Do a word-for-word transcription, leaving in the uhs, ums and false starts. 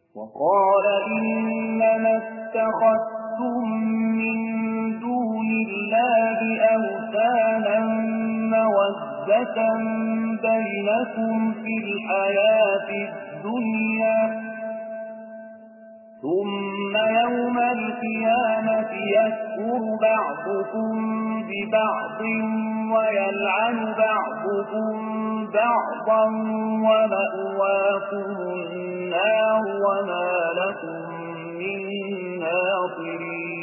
وقال إنما اتخذتم من دون الله أوثانا مودة بينكم في الحياة الدنيا ثم يوم القيامة يكفر بعضكم ببعض ويلعن بعضكم بعضا ومأواكم النار وما لكم من ناصرين